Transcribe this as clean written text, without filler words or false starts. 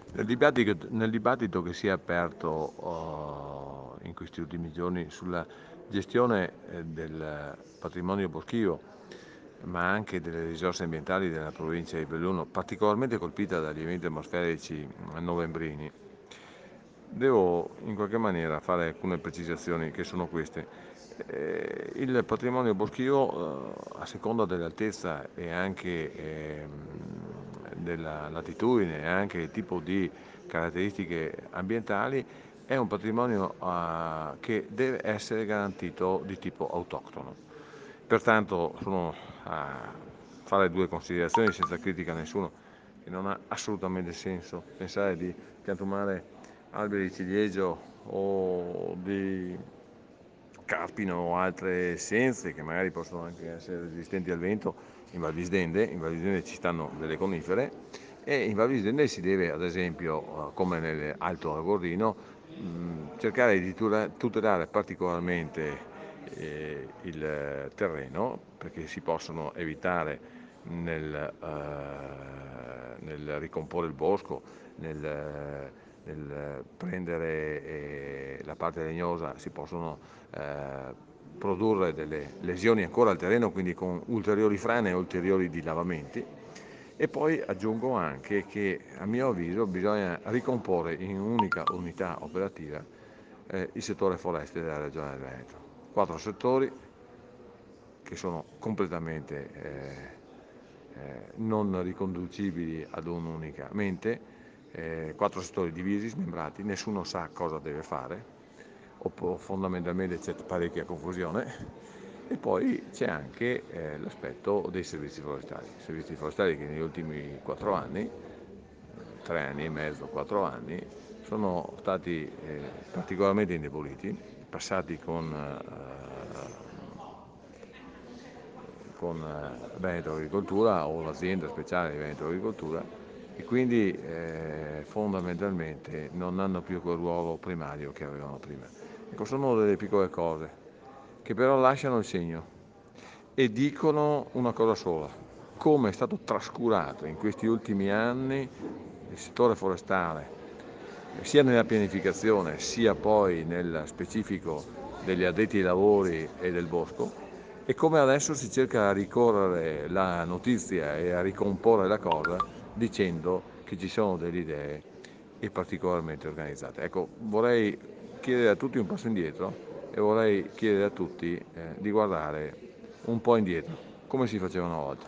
Nel dibattito che si è aperto in questi ultimi giorni sulla gestione del patrimonio boschivo, ma anche delle risorse ambientali della provincia di Belluno, particolarmente colpita dagli eventi atmosferici novembrini, devo in qualche maniera fare alcune precisazioni che sono queste. Il patrimonio boschivo, a seconda dell'altezza e anche della latitudine e anche il tipo di caratteristiche ambientali, è un patrimonio che deve essere garantito di tipo autoctono. Pertanto sono a fare due considerazioni senza critica a nessuno, che non ha assolutamente senso pensare di piantumare alberi di ciliegio o di carpino o altre essenze che magari possono anche essere resistenti al vento in Val Visdende ci stanno delle conifere e in Val Visdende si deve, ad esempio, come nell'Alto Agordino, cercare di tutelare particolarmente il terreno, perché si possono evitare nel ricomporre il bosco, nel prendere la parte legnosa, si possono produrre delle lesioni ancora al terreno, quindi con ulteriori frane e ulteriori dilavamenti. E poi aggiungo anche che, a mio avviso, bisogna ricomporre in un'unica unità operativa il settore foreste della Regione del Veneto. 4 settori che sono completamente non riconducibili ad un'unica mente, 4 settori divisi, smembrati, nessuno sa cosa deve fare, o fondamentalmente c'è parecchia confusione. E poi c'è anche l'aspetto dei servizi forestali che negli ultimi 4 anni, 3 anni e mezzo, 4 anni, sono stati particolarmente indeboliti, passati con Veneto Agricoltura o l'azienda speciale di Veneto Agricoltura, e quindi fondamentalmente non hanno più quel ruolo primario che avevano prima. Ecco, sono delle piccole cose che però lasciano il segno e dicono una cosa sola: come è stato trascurato in questi ultimi anni il settore forestale, sia nella pianificazione sia poi nel specifico degli addetti ai lavori e del bosco, e come adesso si cerca a ricorrere la notizia e a ricomporre la cosa dicendo che ci sono delle idee e particolarmente organizzate. Ecco, vorrei chiedere a tutti un passo indietro e vorrei chiedere a tutti di guardare un po' indietro, come si faceva una volta.